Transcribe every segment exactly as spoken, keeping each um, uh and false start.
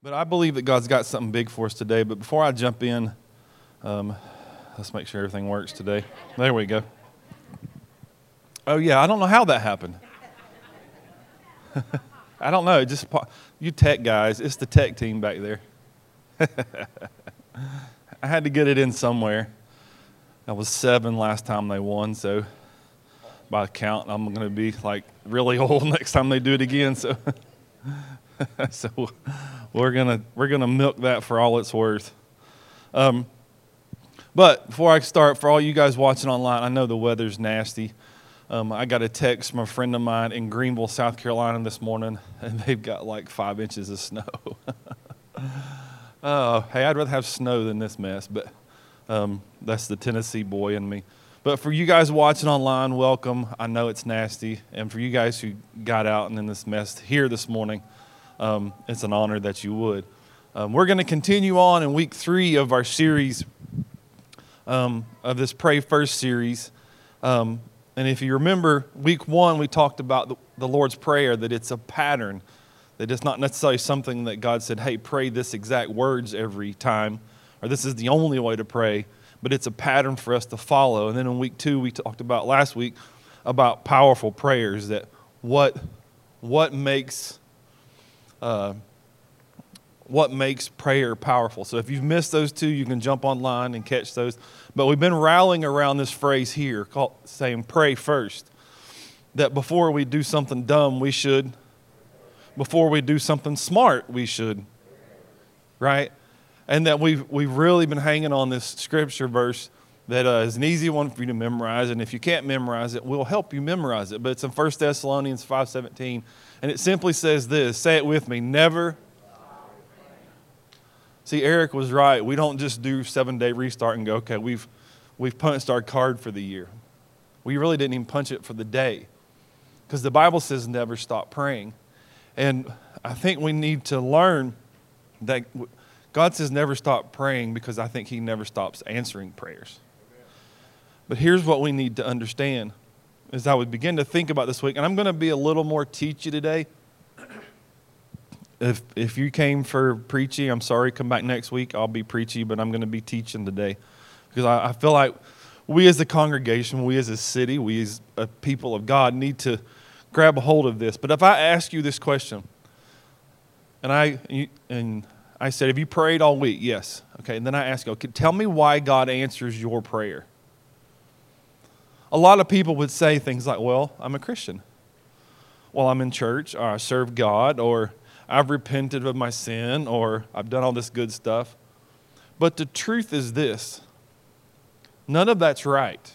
But I believe that God's got something big for us today. But before I jump in, um, let's make sure everything works today. There we go. Oh, yeah, I don't know how that happened. I don't know. Just you tech guys, it's the tech team back there. I had to get it in somewhere. I was seven last time they won, so by count, I'm going to be like really old next time they do it again. So, so we're gonna we're gonna milk that for all it's worth. Um, but before I start, for all you guys watching online, I know the weather's nasty. Um, I got a text from a friend of mine in Greenville, South Carolina this morning, and they've got like five inches of snow. Oh, hey, I'd rather have snow than this mess, but um, that's the Tennessee boy in me. But for you guys watching online, welcome. I know it's nasty. And for you guys who got out and in this mess here this morning, um, it's an honor that you would. Um, we're going to continue on in week three of our series, um, of this Pray First series. Um, and if you remember, week one, we talked about the, the Lord's Prayer, that it's a pattern, that it's not necessarily something that God said, hey, pray this exact words every time, or this is the only way to pray. But it's a pattern for us to follow. And then in week two, we talked about last week about powerful prayers, that what what makes uh, what makes prayer powerful. So if you've missed those two, you can jump online and catch those. But we've been rallying around this phrase here, called saying pray first. That before we do something dumb, we should. Before we do something smart, we should. Right? And that we've, we've really been hanging on this scripture verse that uh, is an easy one for you to memorize. And if you can't memorize it, we'll help you memorize it. But it's in First Thessalonians five seventeen. And it simply says this. Say it with me. Never. See, Eric was right. We don't just do seven-day restart and go, okay, we've, we've punched our card for the year. We really didn't even punch it for the day. Because the Bible says never stop praying. And I think we need to learn that God says never stop praying, because I think he never stops answering prayers. But here's what we need to understand as I would begin to think about this week. And I'm going to be a little more teachy today. If if you came for preaching, I'm sorry, come back next week. I'll be preachy, but I'm going to be teaching today. Because I, I feel like we as a congregation, we as a city, we as a people of God need to grab a hold of this. But if I ask you this question, and I and I said, have you prayed all week? Yes. Okay, and then I ask you, okay, tell me why God answers your prayer. A lot of people would say things like, well, I'm a Christian. Well, I'm in church, or I serve God, or I've repented of my sin, or I've done all this good stuff. But the truth is this. None of that's right.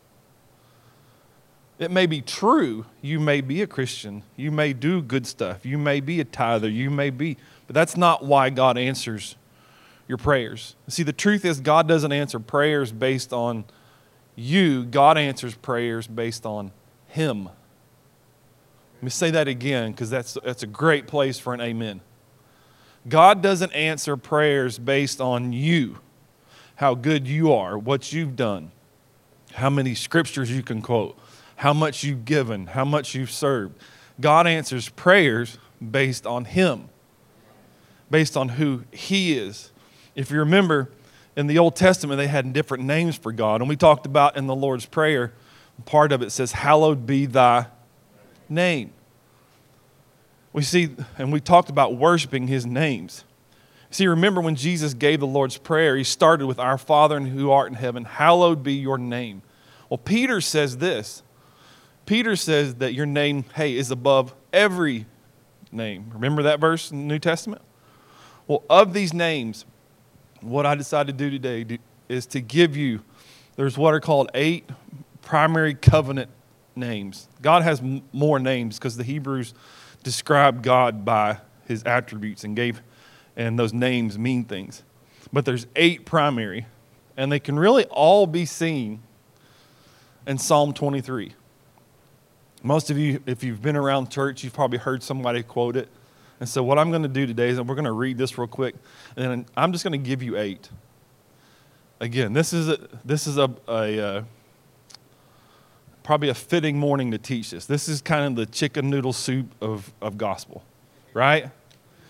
It may be true. You may be a Christian. You may do good stuff. You may be a tither. You may be... But that's not why God answers your prayers. See, the truth is God doesn't answer prayers based on you. God answers prayers based on him. Let me say that again, because that's, that's a great place for an amen. God doesn't answer prayers based on you, how good you are, what you've done, how many scriptures you can quote, how much you've given, how much you've served. God answers prayers based on him. Based on who he is. If you remember, in the Old Testament, they had different names for God. And we talked about in the Lord's Prayer, part of it says, hallowed be thy name. We see, and we talked about worshiping his names. See, remember when Jesus gave the Lord's Prayer, he started with, our Father who art in heaven, hallowed be your name. Well, Peter says this. Peter says that your name, hey, is above every name. Remember that verse in the New Testament? Well, of these names, what I decided to do today is to give you, there's what are called eight primary covenant names. God has m- more names because the Hebrews described God by his attributes and gave, and those names mean things. But there's eight primary, and they can really all be seen in Psalm twenty-three. Most of you, if you've been around church, you've probably heard somebody quote it. And so what I'm going to do today is we're going to read this real quick, and then I'm just going to give you eight. Again, this is a this is a, a uh, probably a fitting morning to teach this. This is kind of the chicken noodle soup of, of gospel, right?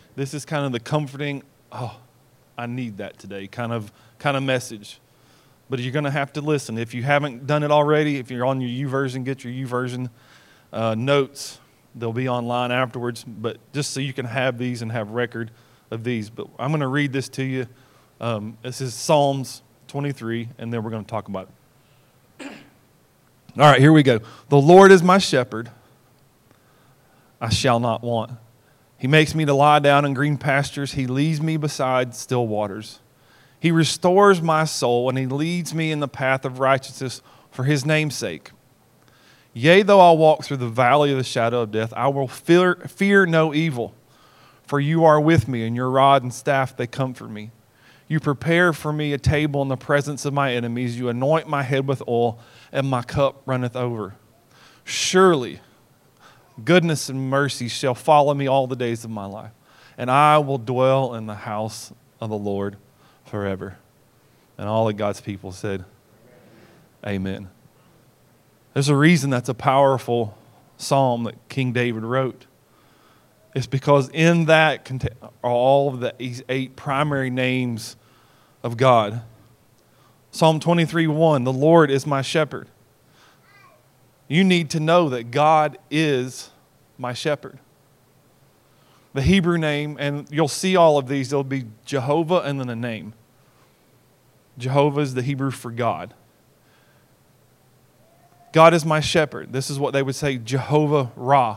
This is kind of the comforting, oh, I need that today kind of kind of message. But you're going to have to listen. If you haven't done it already, if you're on your YouVersion, get your YouVersion uh, notes. They'll be online afterwards. But just so you can have these and have record of these. But I'm going to read this to you. Um, this is Psalms twenty-three, and then we're going to talk about it. All right, here we go. The Lord is my shepherd. I shall not want. He makes me to lie down in green pastures. He leads me beside still waters. He restores my soul, and he leads me in the path of righteousness for his name's sake. Yea, though I walk through the valley of the shadow of death, I will fear, fear no evil, for you are with me, and your rod and staff, they comfort me. You prepare for me a table in the presence of my enemies. You anoint my head with oil, and my cup runneth over. Surely goodness and mercy shall follow me all the days of my life, and I will dwell in the house of the Lord forever. And all of God's people said, amen. There's a reason that's a powerful psalm that King David wrote. It's because in that are all of the eight primary names of God. Psalm twenty-three one, the Lord is my shepherd. You need to know that God is my shepherd. The Hebrew name, and you'll see all of these, there'll be Jehovah and then a name. Jehovah is the Hebrew for God. God is my shepherd. This is what they would say, Jehovah Ra.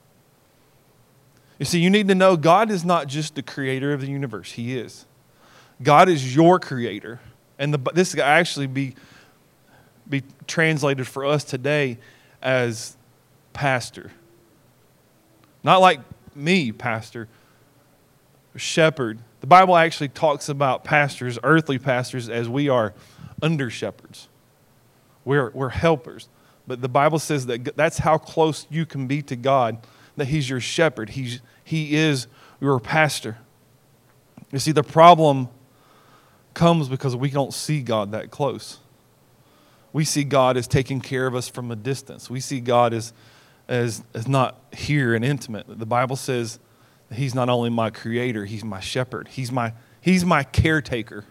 You see, you need to know God is not just the creator of the universe. He is. God is your creator. And the, this could actually be, be translated for us today as pastor. Not like me, pastor, shepherd. The Bible actually talks about pastors, earthly pastors, as we are under shepherds. We're, we're helpers. But the Bible says that that's how close you can be to God, that he's your shepherd. He's, he is your pastor. You see, the problem comes because we don't see God that close. We see God as taking care of us from a distance. We see God as, as, as not here and intimate. The Bible says that he's not only my creator, he's my shepherd. He's my, he's my caretaker.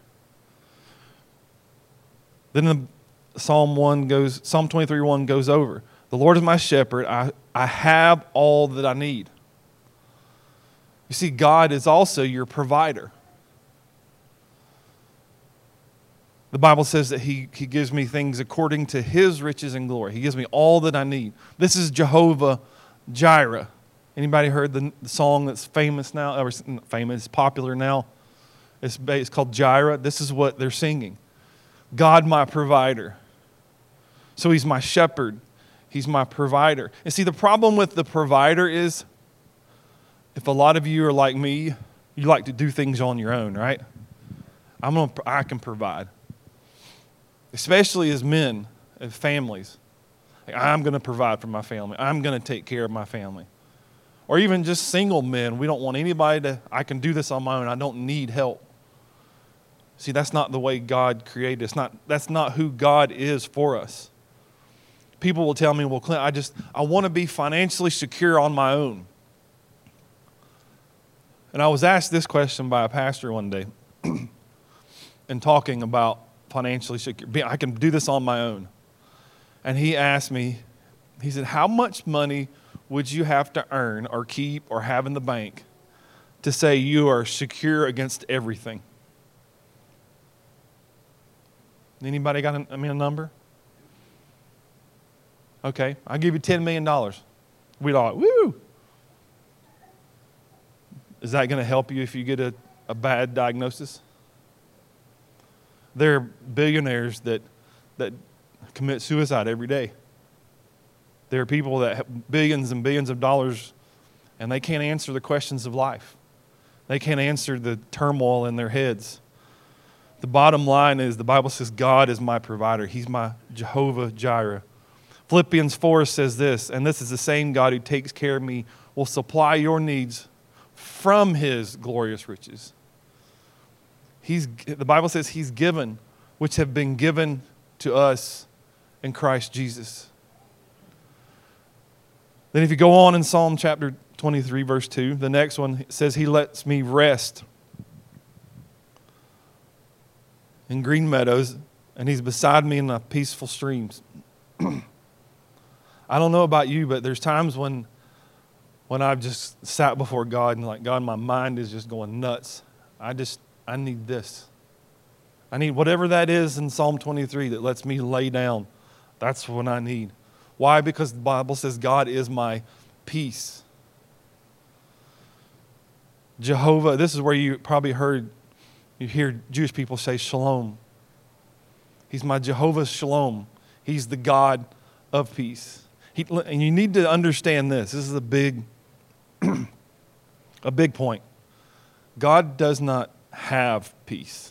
Then the Psalm one goes, Psalm twenty-three one goes over. The Lord is my shepherd. I, I have all that I need. You see, God is also your provider. The Bible says that he, he gives me things according to his riches and glory. He gives me all that I need. This is Jehovah Jireh. Anybody heard the, the song that's famous now? Or famous, it's popular now. It's, it's called Jireh. This is what they're singing. God, my provider. So he's my shepherd. He's my provider. And see, the problem with the provider is if a lot of you are like me, you like to do things on your own, right? I'm gonna, I can provide. Especially as men, as families. Like, I'm going to provide for my family. I'm going to take care of my family. Or even just single men. We don't want anybody to, I can do this on my own. I don't need help. See, that's not the way God created us. Not, that's not who God is for us. People will tell me, well, Clint, I just, I want to be financially secure on my own. And I was asked this question by a pastor one day in talking about financially secure. I can do this on my own. And he asked me, he said, how much money would you have to earn or keep or have in the bank to say you are secure against everything? Anybody got a, I mean, a number? Okay, I'll give you ten million dollars. We'd all, woo! Is that going to help you if you get a, a bad diagnosis? There are billionaires that that commit suicide every day. There are people that have billions and billions of dollars, and they can't answer the questions of life. They can't answer the turmoil in their heads. The bottom line is the Bible says God is my provider. He's my Jehovah Jireh. Philippians four says this, and this is the same God who takes care of me, will supply your needs from his glorious riches. He's, the Bible says he's given, which have been given to us in Christ Jesus. Then if you go on in Psalm chapter twenty-three, verse two. The next one says, He lets me rest in green meadows, and He's beside me in the peaceful streams. I don't know about you, but there's times when when I've just sat before God and like, God, my mind is just going nuts. I just, I need this. I need whatever that is in Psalm twenty-three that lets me lay down. That's what I need. Why? Because the Bible says God is my peace. Jehovah, this is where you probably heard, you hear Jewish people say shalom. He's my Jehovah Shalom. He's the God of peace. He, and you need to understand this. This is a big, a big point. God does not have peace.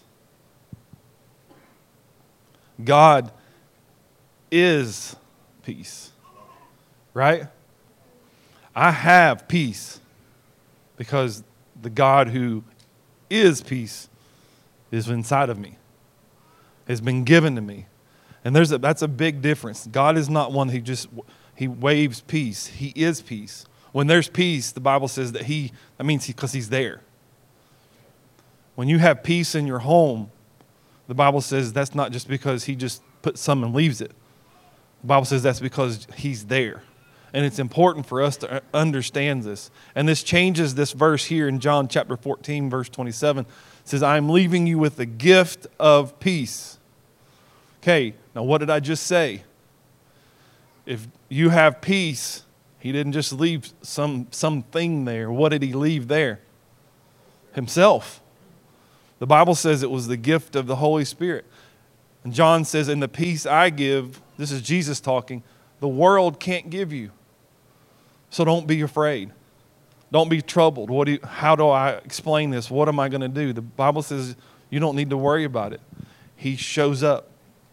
God is peace. Right? I have peace because the God who is peace is inside of me, has been given to me. And there's a, that's a big difference. God is not one who just, he waves peace. He is peace. When there's peace, the Bible says that he, that means because he, he's there. When you have peace in your home, the Bible says that's not just because he just puts some and leaves it. The Bible says that's because he's there. And it's important for us to understand this. And this changes this verse here in John chapter fourteen, verse twenty-seven. It says, I'm leaving you with the gift of peace. Okay, now what did I just say? If you have peace, he didn't just leave some something there. What did he leave there? Himself. The Bible says it was the gift of the Holy Spirit. And John says, in the peace I give, this is Jesus talking, the world can't give you. So don't be afraid. Don't be troubled. What do you, how do I explain this? What am I going to do? The Bible says you don't need to worry about it. He shows up.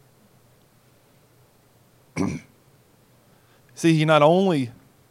See, he not only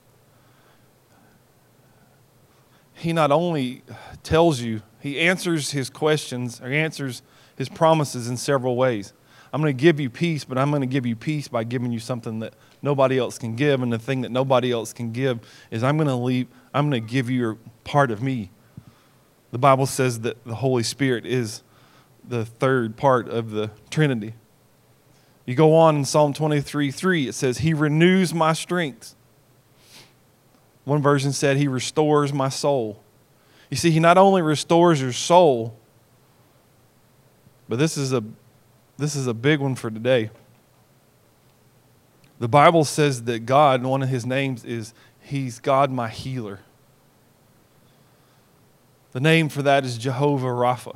he not only tells you, he answers his questions or answers his promises in several ways. I'm going to give you peace, but I'm going to give you peace by giving you something that nobody else can give. And the thing that nobody else can give is I'm going to leave, I'm going to give you a part of me. The Bible says that the Holy Spirit is the third part of the Trinity. You go on in Psalm twenty-three three, it says, He renews my strength. One version said, He restores my soul. You see, He not only restores your soul, but this is a this is a big one for today. The Bible says that God, one of His names is, He's God my healer. The name for that is Jehovah Rapha.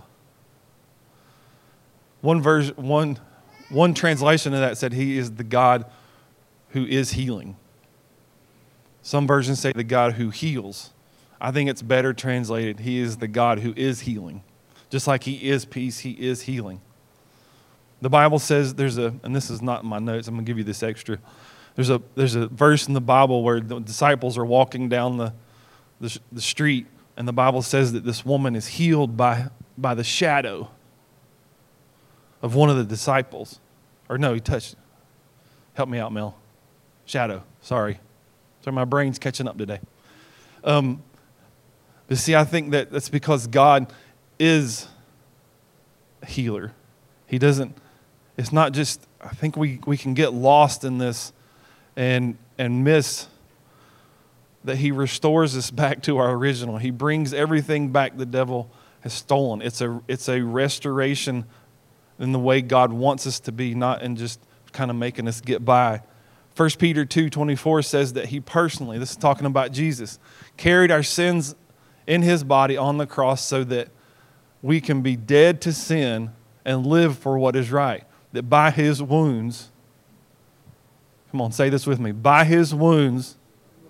One version, one, one translation of that said He is the God who is healing. Some versions say the God who heals. I think it's better translated, He is the God who is healing. Just like He is peace, He is healing. The Bible says there's a, and this is not in my notes, I'm going to give you this extra. There's a there's a verse in the Bible where the disciples are walking down the, the, the street, and the Bible says that this woman is healed by, by the shadow of one of the disciples. Or no, he touched, help me out, Mel. Shadow, sorry. Sorry, my brain's catching up today. Um, but see, I think that that's because God is a healer. He doesn't, it's not just, I think we, we can get lost in this and and miss that He restores us back to our original. He brings everything back the devil has stolen. It's a it's a restoration in the way God wants us to be, not in just kind of making us get by. First Peter two twenty-four says that He personally, this is talking about Jesus, carried our sins in His body on the cross so that we can be dead to sin and live for what is right. That by His wounds, come on, say this with me. By His wounds,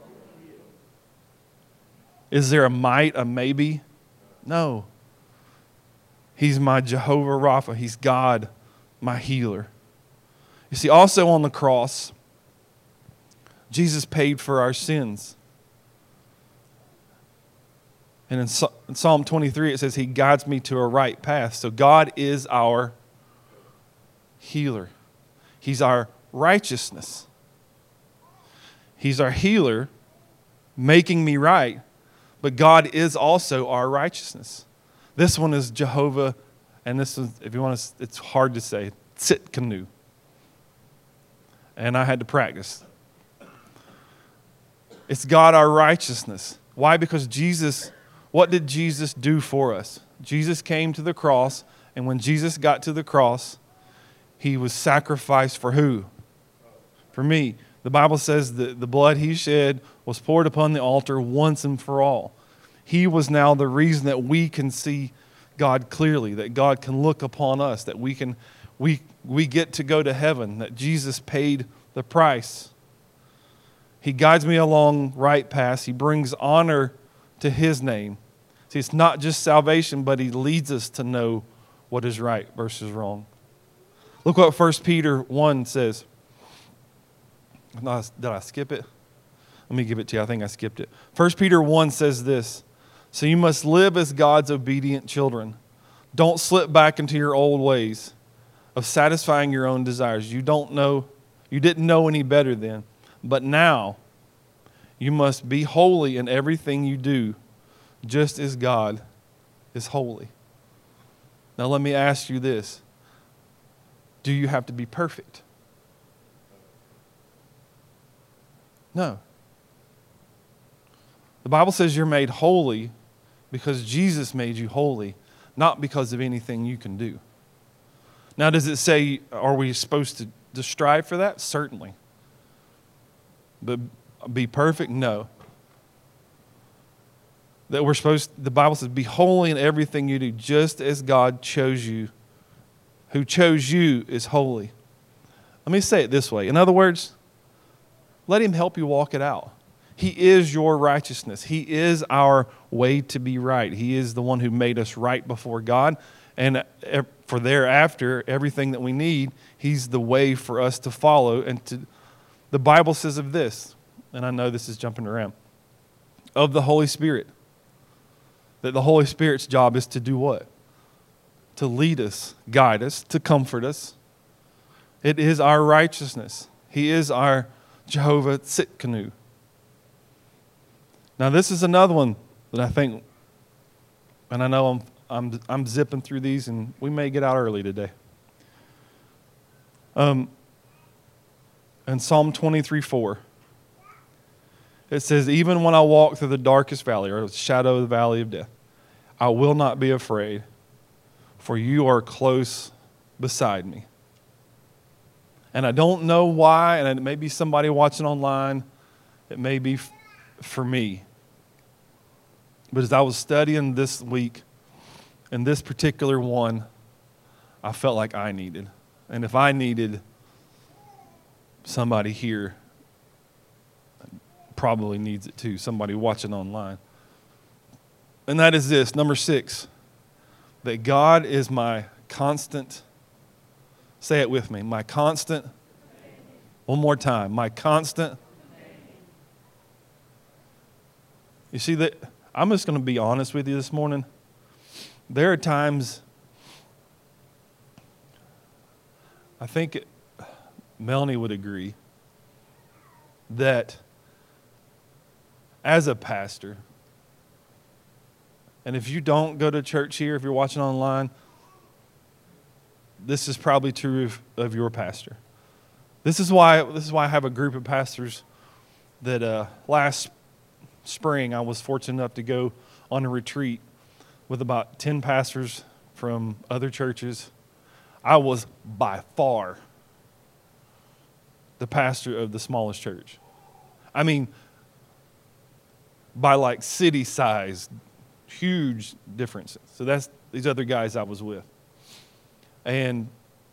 is there a might, a maybe? No. He's my Jehovah Rapha. He's God, my healer. You see, also on the cross, Jesus paid for our sins. And in Psalm twenty-three, it says, He guides me to a right path. So God is our healer. He's our righteousness. He's our healer, making me right. But God is also our righteousness. This one is Jehovah, and this is, if you want to, it's hard to say, Tsidkenu. And I had to practice. It's God our righteousness. Why? Because Jesus, what did Jesus do for us? Jesus came to the cross, and when Jesus got to the cross, he was sacrificed for who? For me. The Bible says that the blood he shed was poured upon the altar once and for all. He was now the reason that we can see God clearly, that God can look upon us, that we can we we get to go to heaven, that Jesus paid the price. He guides me along right paths. He brings honor to his name. See, it's not just salvation, but he leads us to know what is right versus wrong. Look what First Peter one says. Did I skip it? Let me give it to you. I think I skipped it. First Peter one says this. So you must live as God's obedient children. Don't slip back into your old ways of satisfying your own desires. You don't know, you didn't know any better then. But now you must be holy in everything you do, just as God is holy. Now let me ask you this. Do you have to be perfect? No. The Bible says you're made holy because Jesus made you holy, not because of anything you can do. Now, does it say, are we supposed to, to strive for that? Certainly. But be perfect? No. That we're supposed, the Bible says, be holy in everything you do, just as God chose you. Who chose you is holy. Let me say it this way. In other words, let him help you walk it out. He is your righteousness. He is our way to be right. He is the one who made us right before God. And for thereafter, everything that we need, he's the way for us to follow. And to, the Bible says of this, and I know this is jumping around, of the Holy Spirit, that the Holy Spirit's job is to do what? To lead us, guide us, to comfort us. It is our righteousness. He is our Jehovah Tsidkenu. Now this is another one that I think, and I know I'm I'm I'm zipping through these, and we may get out early today. Um, in Psalm twenty-three four, it says, "Even when I walk through the darkest valley, or the shadow of the valley of death, I will not be afraid, for you are close beside me." And I don't know why, and it may be somebody watching online. It may be f- for me. But as I was studying this week, and this particular one, I felt like I needed. And if I needed, somebody here probably needs it too, somebody watching online. And that is this, number six, that God is my constant, say it with me, my constant, one more time, my constant. You see, that I'm just going to be honest with you this morning. There are times, I think it, Melanie would agree, that as a pastor, and if you don't go to church here, if you're watching online, this is probably true of, of your pastor. This is why this is why I have a group of pastors that uh, last spring I was fortunate enough to go on a retreat with about ten pastors from other churches. I was by far the pastor of the smallest church. I mean, by like city size, huge differences. So that's these other guys I was with. And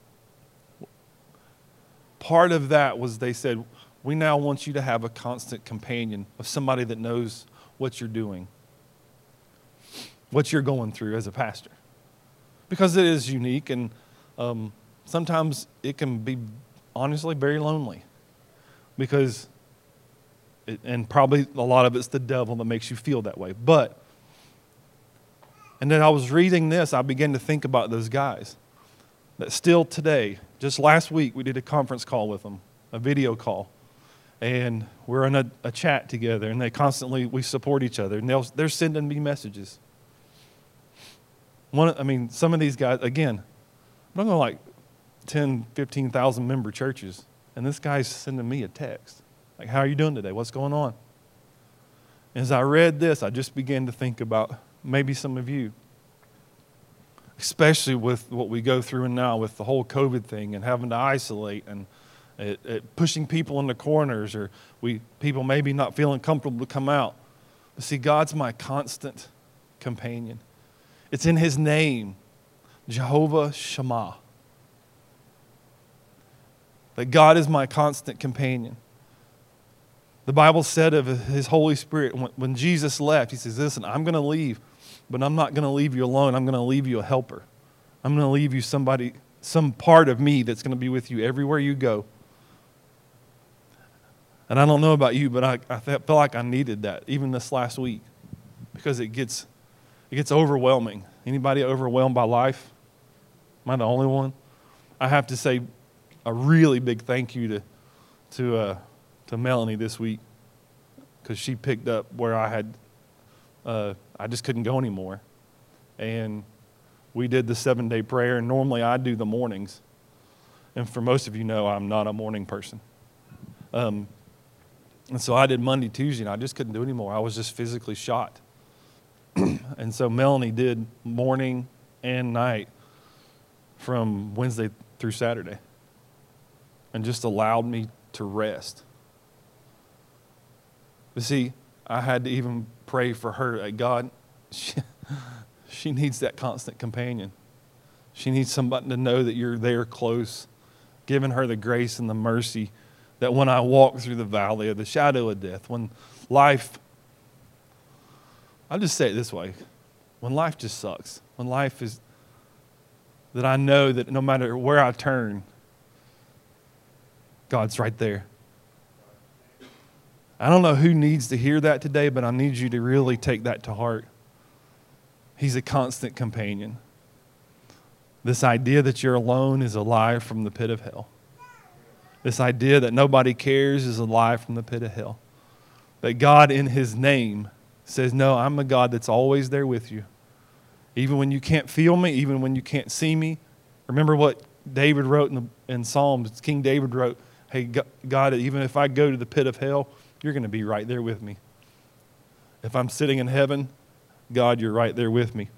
part of that was they said, we now want you to have a constant companion of somebody that knows what you're doing, what you're going through as a pastor. Because it is unique, and um, sometimes it can be, honestly, very lonely. Because, it, and probably a lot of it's the devil that makes you feel that way. But, and then I was reading this, I began to think about those guys that still today, just last week, we did a conference call with them, a video call. and we're in a, a chat together, and they constantly, we support each other, and they'll, they're sending me messages. One, I mean, some of these guys, again, I'm not going to like ten, fifteen thousand member churches, and this guy's sending me a text. Like, how are you doing today? What's going on? As I read this, I just began to think about maybe some of you, especially with what we go through now with the whole COVID thing and having to isolate and it, it pushing people into corners, or we people maybe not feeling comfortable to come out. But see, God's my constant companion. It's in His name, Jehovah Shammah, that God is my constant companion. The Bible said of His Holy Spirit, when Jesus left, He says, listen, I'm going to leave, but I'm not going to leave you alone. I'm going to leave you a helper. I'm going to leave you somebody, some part of me that's going to be with you everywhere you go. And I don't know about you, but I, I felt like I needed that even this last week, because it gets, it gets overwhelming. Anybody overwhelmed by life? Am I the only one? I have to say a really big thank you to, to, uh, to Melanie this week, because she picked up where I had, uh, I just couldn't go anymore. And we did the seven-day prayer, and normally I do the mornings. And for most of you know, I'm not a morning person. Um, and so I did Monday, Tuesday, and I just couldn't do anymore. I was just physically shot. And so Melanie did morning and night from Wednesday through Saturday, and just allowed me to rest. But see, I had to even pray for her. Like, God, she, she needs that constant companion. She needs somebody to know that you're there close, giving her the grace and the mercy that when I walk through the valley of the shadow of death, when life, I'll just say it this way, when life just sucks, when life is, that I know that no matter where I turn, God's right there. I don't know who needs to hear that today, but I need you to really take that to heart. He's a constant companion. This idea that you're alone is a lie from the pit of hell. This idea that nobody cares is a lie from the pit of hell. That God in His name says, no, I'm a God that's always there with you. Even when you can't feel me, even when you can't see me. Remember what David wrote in, the, in Psalms. King David wrote, hey, God, even if I go to the pit of hell, you're going to be right there with me. If I'm sitting in heaven, God, you're right there with me.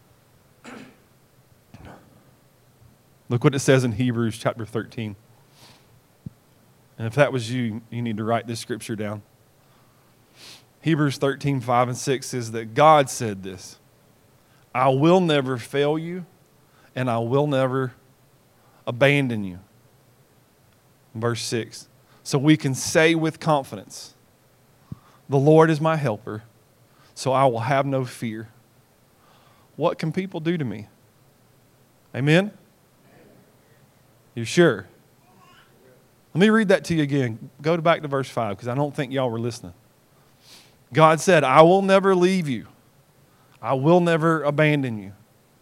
Look what it says in Hebrews chapter thirteen. And if that was you, you need to write this scripture down. Hebrews thirteen, five and six says that God said this, I will never fail you, and I will never abandon you. Verse six. So we can say with confidence, the Lord is my helper, so I will have no fear. What can people do to me? Amen? You sure? Let me read that to you again. Go back to verse five, because I don't think y'all were listening. God said, I will never leave you. I will never abandon you.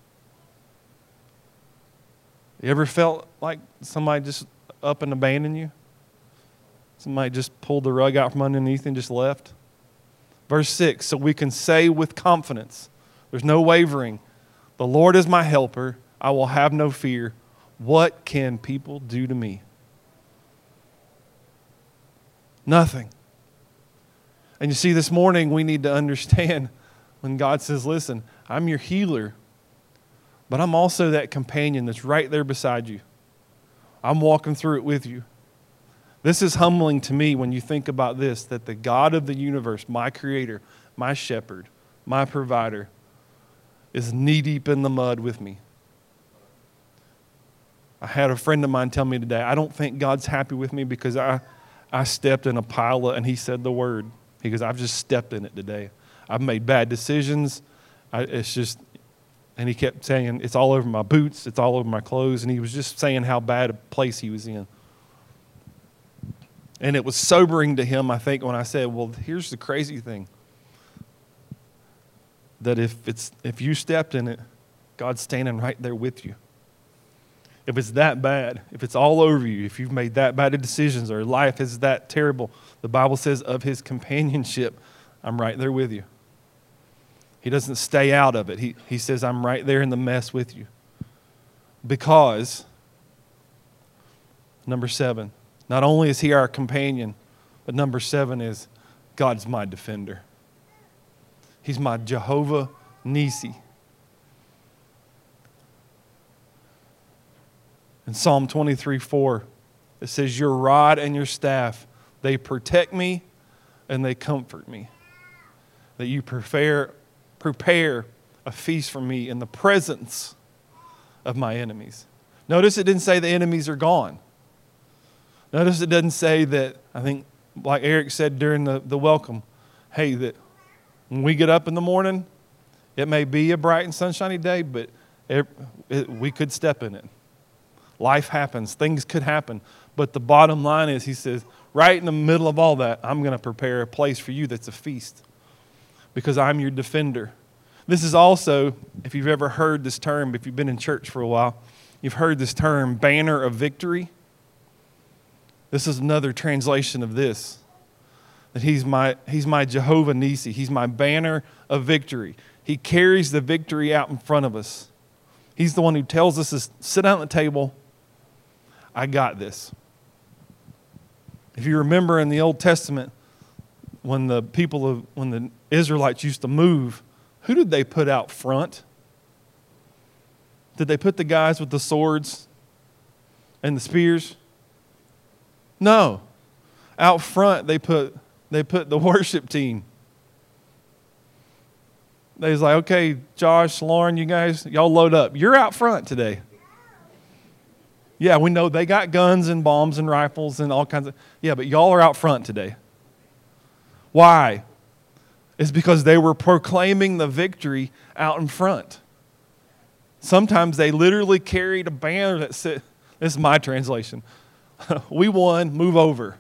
You ever felt like somebody just up and abandoned you? Somebody just pulled the rug out from underneath and just left? Verse six, so we can say with confidence, there's no wavering, the Lord is my helper, I will have no fear. What can people do to me? Nothing. And you see, this morning we need to understand when God says, listen, I'm your healer, but I'm also that companion that's right there beside you. I'm walking through it with you. This is humbling to me when you think about this, that the God of the universe, my creator, my shepherd, my provider, is knee-deep in the mud with me. I had a friend of mine tell me today, I don't think God's happy with me because I, I stepped in a pile of, and he said the word. He goes, I've just stepped in it today. I've made bad decisions. I, it's just, and he kept saying, it's all over my boots, it's all over my clothes, and he was just saying how bad a place he was in. And it was sobering to him, I think, when I said, well, here's the crazy thing. That if it's if you stepped in it, God's standing right there with you. if it's that bad, if it's all over you, if you've made that bad of decisions or life is that terrible, the Bible says of his companionship, I'm right there with you. He doesn't stay out of it. He, he says, I'm right there in the mess with you. Because, number seven, not only is he our companion, but number seven is God's my defender. He's my Jehovah Nissi. In Psalm twenty-three four, it says, your rod and your staff, they protect me and they comfort me. That you prepare, prepare a feast for me in the presence of my enemies. Notice it didn't say the enemies are gone. Notice it doesn't say that, I think, like Eric said during the, the welcome, hey, that when we get up in the morning, it may be a bright and sunshiny day, but it, it, we could step in it. Life happens. Things could happen. But the bottom line is, he says, right in the middle of all that, I'm going to prepare a place for you that's a feast because I'm your defender. This is also, if you've ever heard this term, if you've been in church for a while, you've heard this term, banner of victory. This is another translation of this, that he's my, he's my Jehovah Nissi. He's my banner of victory. He carries the victory out in front of us. He's the one who tells us to sit down at the table. I got this. If you remember in the Old Testament, when the people of, when the Israelites used to move, who did they put out front? Did they put the guys with the swords and the spears? No. Out front, they put they put the worship team. They was like, okay, Josh, Lauren, you guys, y'all load up. You're out front today. Yeah, we know they got guns and bombs and rifles and all kinds of, yeah, but y'all are out front today. Why? It's because they were proclaiming the victory out in front. Sometimes they literally carried a banner that said, this is my translation, we won, move over.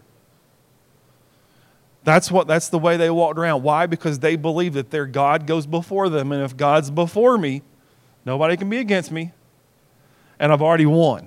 That's what. That's the way they walked around. Why? Because they believe that their God goes before them, and if God's before me, nobody can be against me, and I've already won.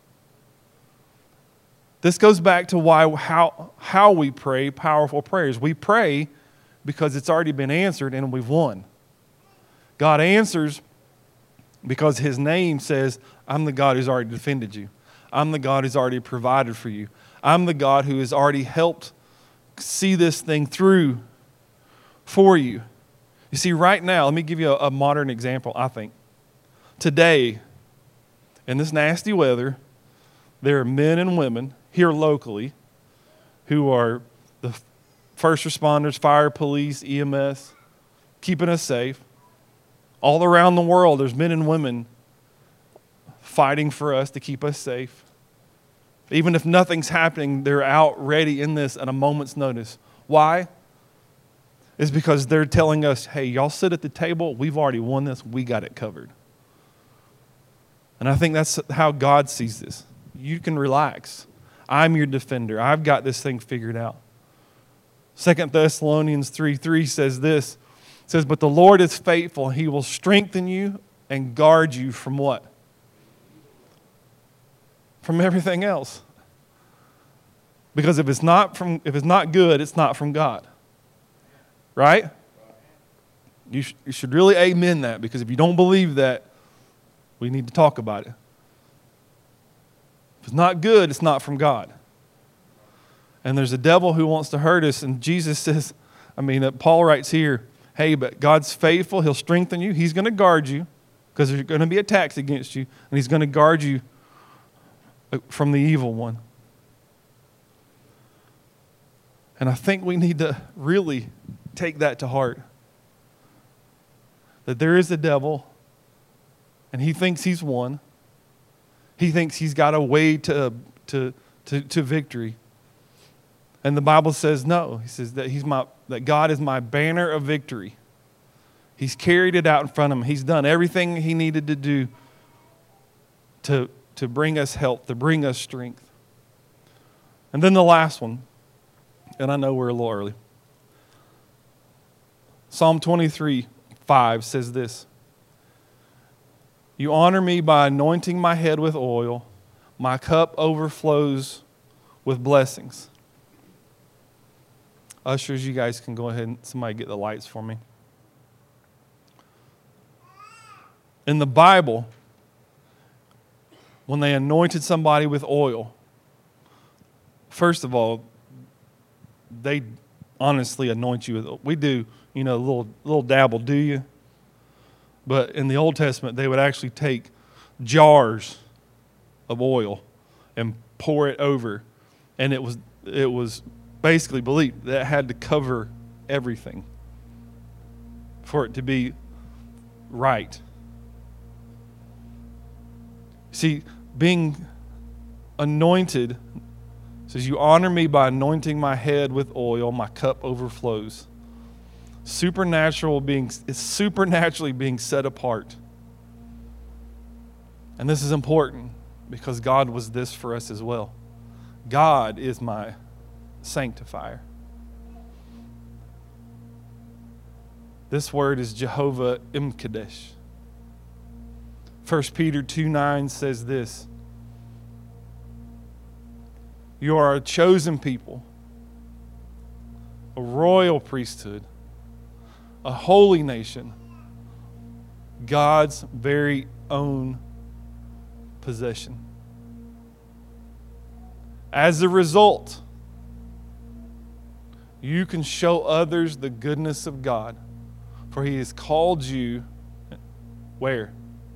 This goes back to why how how we pray powerful prayers. We pray because it's already been answered and we've won. God answers because his name says, I'm the God who's already defended you. I'm the God who's already provided for you. I'm the God who has already helped see this thing through for you. You see, right now, let me give you a, a modern example, I think. Today, in this nasty weather, there are men and women here locally who are the first responders, fire, police, E M S, keeping us safe. All around the world, there's men and women fighting for us to keep us safe. Even if nothing's happening, they're out ready in this at a moment's notice. Why? It's because they're telling us, hey, y'all sit at the table. We've already won this. We got it covered. And I think that's how God sees this. You can relax. I'm your defender. I've got this thing figured out. Second Thessalonians three three says this. It says, but the Lord is faithful. He will strengthen you and guard you from what? From everything else. Because if it's not from, if it's not good, it's not from God. Right? You, sh- you should really amen that, because if you don't believe that, we need to talk about it. If it's not good, it's not from God. And there's a devil who wants to hurt us, and Jesus says, I mean, uh, Paul writes here, hey, but God's faithful. He'll strengthen you. He's going to guard you because there's going to be attacks against you, and he's going to guard you from the evil one. And I think we need to really take that to heart. That there is a devil, and he thinks he's won. He thinks he's got a way to, to, to, to victory. And the Bible says no. He says that he's my that God is my banner of victory. He's carried it out in front of him. He's done everything he needed to do to, to bring us health, to bring us strength. And then the last one, and I know we're a little early. Psalm twenty-three five says this. You honor me by anointing my head with oil. My cup overflows with blessings. Ushers, you guys can go ahead and somebody get the lights for me. In the Bible, when they anointed somebody with oil, first of all, they honestly anoint you with, we do, you know, a little, little dabble, do you? But in the Old Testament, they would actually take jars of oil and pour it over. And it was it was basically believed that it had to cover everything for it to be right. See, being anointed says, you honor me by anointing my head with oil, my cup overflows. Supernatural being is supernaturally being set apart. And this is important because God was this for us as well. God is my sanctifier. This word is Jehovah Imkadesh. First Peter two nine says this. You are a chosen people, a royal priesthood, a holy nation, God's very own possession. As a result, you can show others the goodness of God, for He has called you where?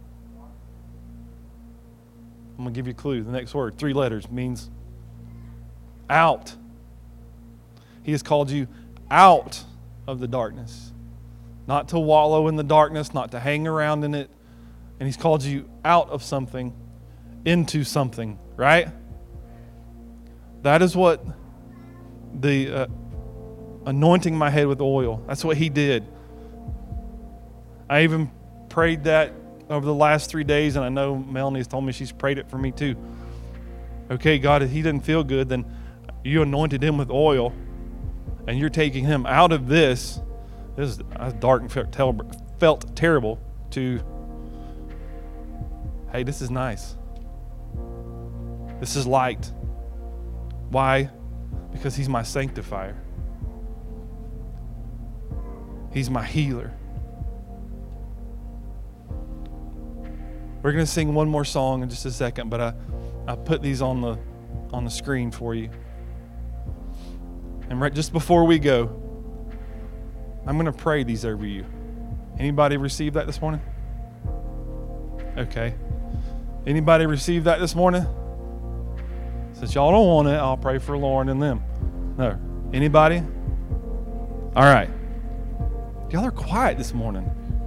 I'm going to give you a clue. The next word, three letters, means out. He has called you out of the darkness. Not to wallow in the darkness, not to hang around in it. And He's called you out of something into something, right? That is what the uh, anointing my head with oil, that's what He did. I even prayed that over the last three days, and I know Melanie's told me she's prayed it for me too. Okay, God, if he didn't feel good, then you anointed him with oil, and you're taking him out of this. This is dark and felt, ter- felt terrible to, hey, this is nice. This is light. Why? Because he's my sanctifier. He's my healer. We're going to sing one more song in just a second, but I, I put these on the on the screen for you. And right just before we go, I'm going to pray these over you. Anybody receive that this morning? Okay. Anybody receive that this morning? Since y'all don't want it, I'll pray for Lauren and them. No. Anybody? All right. Y'all are quiet this morning.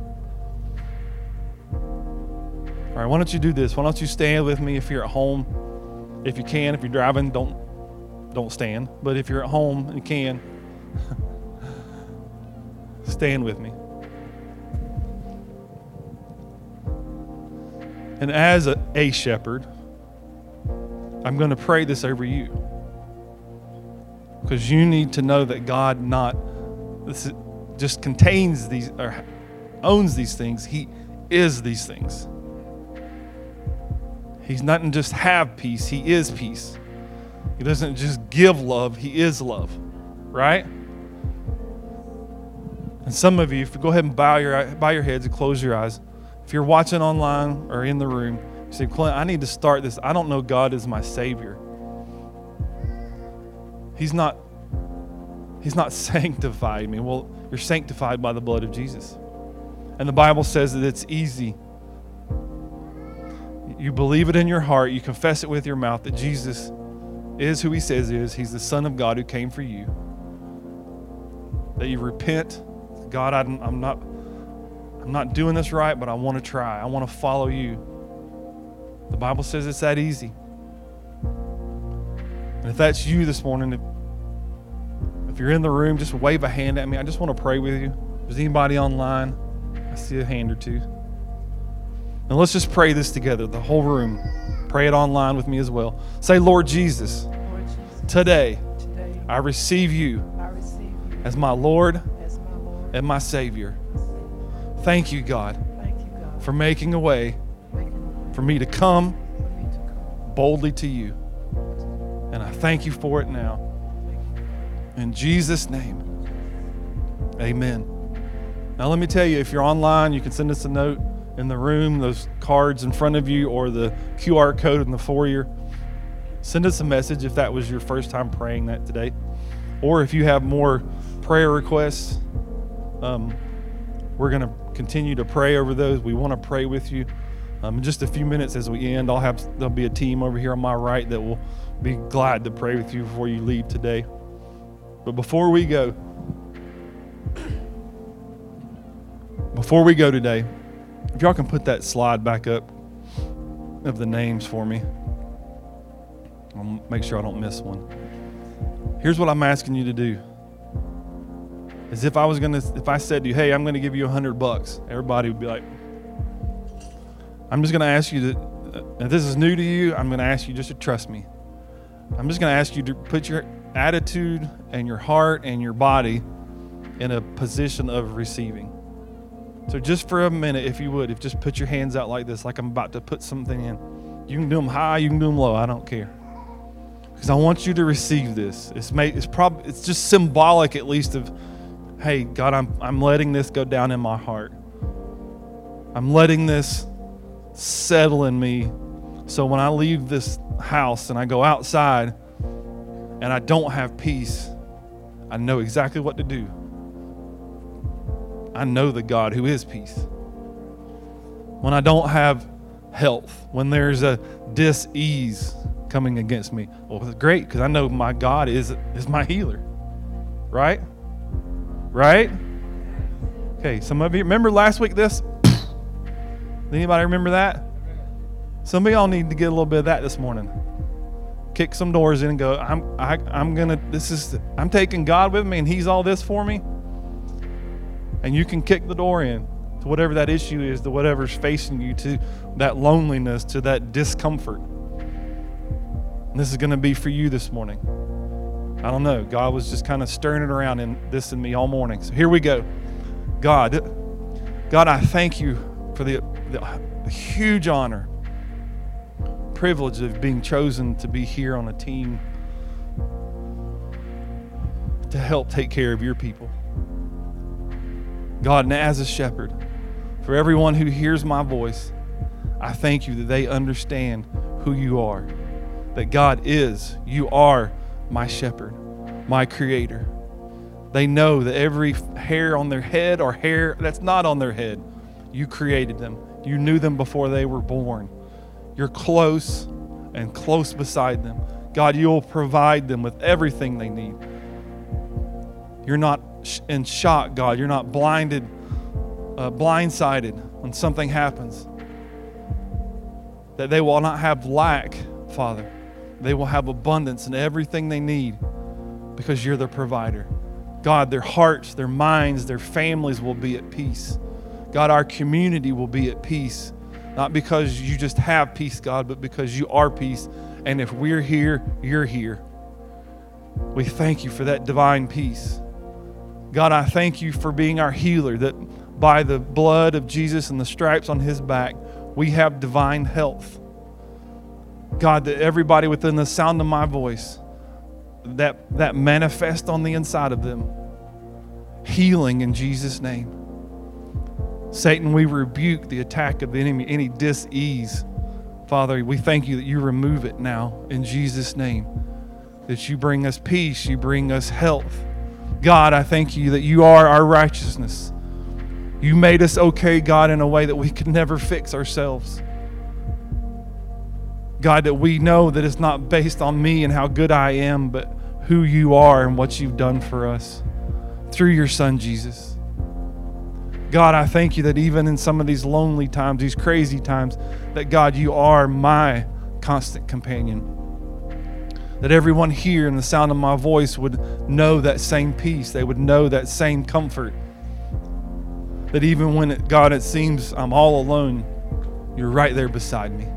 All right, why don't you do this? Why don't you stand with me if you're at home? If you can, if you're driving, don't don't stand. But if you're at home and you can, stand with me. And as a, a shepherd, I'm going to pray this over you. Because you need to know that God not this just contains these or owns these things. He is these things. He's not just have peace, he is peace. He doesn't just give love, he is love. Right? And some of you, if you go ahead and bow your bow your heads and close your eyes. If you're watching online or in the room, you say, Clint, I need to start this. I don't know God is my Savior. He's not, he's not sanctified me. Well, you're sanctified by the blood of Jesus. And the Bible says that it's easy. You believe it in your heart, you confess it with your mouth that Jesus is who he says he is. He's the Son of God who came for you. That you repent. God, I'm, I'm not I'm not doing this right, but I want to try. I want to follow you. The Bible says it's that easy. And if that's you this morning, if, if you're in the room, just wave a hand at me. I just want to pray with you. If there's anybody online, I see a hand or two. And let's just pray this together, the whole room. Pray it online with me as well. Say, Lord Jesus, Lord Jesus, today, today I receive you, I receive you as my Lord, as my Lord and my Savior. Thank you, God, Thank you, God, for making a way for me to come boldly to you. And I thank you for it now. In Jesus' name, amen. Now let me tell you, if you're online, you can send us a note in the room, those cards in front of you, or the Q R code in the foyer. Send us a message if that was your first time praying that today. Or if you have more prayer requests, um, we're going to continue to pray over those. We want to pray with you. Um, in just a few minutes as we end, I'll have there'll be a team over here on my right that will be glad to pray with you before you leave today. But before we go, before we go today, if y'all can put that slide back up of the names for me, I'll make sure I don't miss one. Here's what I'm asking you to do. As if I was gonna, if I said to you, hey, I'm gonna give you a hundred bucks, everybody would be like, I'm just gonna ask you to, if this is new to you, I'm gonna ask you just to trust me. I'm just gonna ask you to put your attitude and your heart and your body in a position of receiving. So just for a minute, if you would, if just put your hands out like this, like I'm about to put something in. You can do them high, you can do them low, I don't care. Because I want you to receive this. It's made, it's probably, it's just symbolic at least of, hey, God, I'm I'm letting this go down in my heart. I'm letting this settle in me. So when I leave this house and I go outside and I don't have peace, I know exactly what to do. I know the God who is peace. When I don't have health, when there's a dis-ease coming against me, well, it's great because I know my God is, is my healer. Right? Right? Okay, some of you remember last week this? Anybody remember that? Some of y'all need to get a little bit of that this morning. Kick some doors in and go, I'm I, I'm gonna this is I'm taking God with me and He's all this for me. And you can kick the door in to whatever that issue is, to whatever's facing you, to that loneliness, to that discomfort. And this is gonna be for you this morning. I don't know. God was just kind of stirring it around in this in me all morning. So here we go. God, God, I thank you for the, the huge honor, privilege of being chosen to be here on a team to help take care of your people. God, and as a shepherd, for everyone who hears my voice, I thank you that they understand who you are. That God is, you are my shepherd, my creator. They know that every hair on their head or hair that's not on their head, you created them. You knew them before they were born. You're close and close beside them. God, you'll provide them with everything they need. You're not in shock, God. You're not blinded, uh, blindsided when something happens. That they will not have lack, Father. They will have abundance in everything they need because you're the provider. God, their hearts, their minds, their families will be at peace. God, our community will be at peace. Not because you just have peace, God, but because you are peace. And if we're here, you're here. We thank you for that divine peace. God, I thank you for being our healer, that by the blood of Jesus and the stripes on his back, we have divine health. God, that everybody within the sound of my voice, that, that manifest on the inside of them, healing in Jesus' name. Satan, we rebuke the attack of the enemy, any dis-ease. Father, we thank you that you remove it now in Jesus' name, that you bring us peace, you bring us health. God, I thank you that you are our righteousness. You made us okay, God, in a way that we could never fix ourselves. God, that we know that it's not based on me and how good I am, but who you are and what you've done for us through your Son, Jesus. God, I thank you that even in some of these lonely times, these crazy times, that God, you are my constant companion. That everyone here in the sound of my voice would know that same peace. They would know that same comfort. That even when, it, God, it seems I'm all alone, you're right there beside me.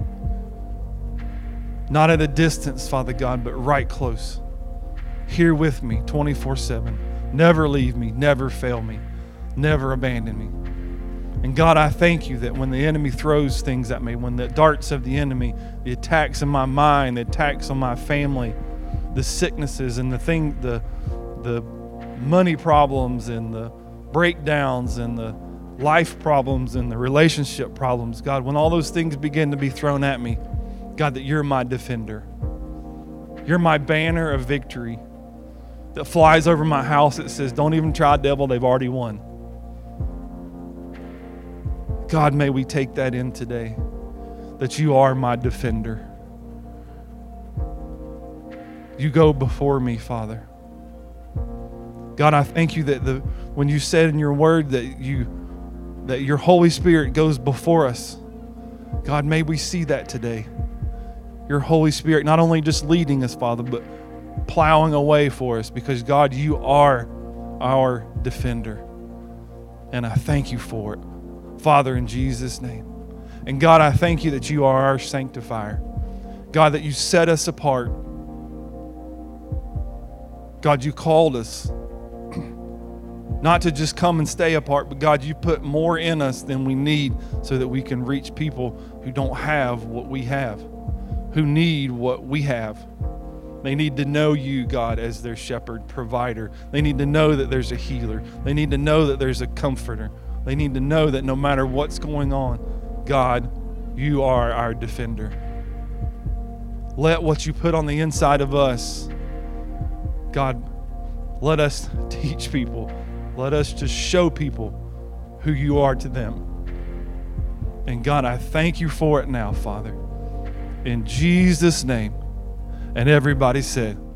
Not at a distance, Father God, but right close. Here with me twenty-four seven. Never leave me, never fail me, never abandon me. And God, I thank you that when the enemy throws things at me, when the darts of the enemy, the attacks in my mind, the attacks on my family, the sicknesses and the thing, the the money problems and the breakdowns and the life problems and the relationship problems, God, when all those things begin to be thrown at me, God, that you're my defender. You're my banner of victory that flies over my house that says, don't even try, devil, they've already won. God, may we take that in today, that you are my defender. You go before me, Father. God, I thank you that the when you said in your word that you that your Holy Spirit goes before us. God, may we see that today. Your Holy Spirit not only just leading us, Father, but plowing a way for us, because God, you are our defender. And I thank you for it, Father, in Jesus' name. And God, I thank you that you are our sanctifier. God, that you set us apart. God, you called us not to just come and stay apart, but God, you put more in us than we need so that we can reach people who don't have what we have, who need what we have. They need to know you, God, as their shepherd, provider. They need to know that there's a healer. They need to know that there's a comforter. They need to know that no matter what's going on, God, you are our defender. Let what you put on the inside of us, God, let us teach people. Let us just show people who you are to them. And God, I thank you for it now, Father. In Jesus' name. And everybody said,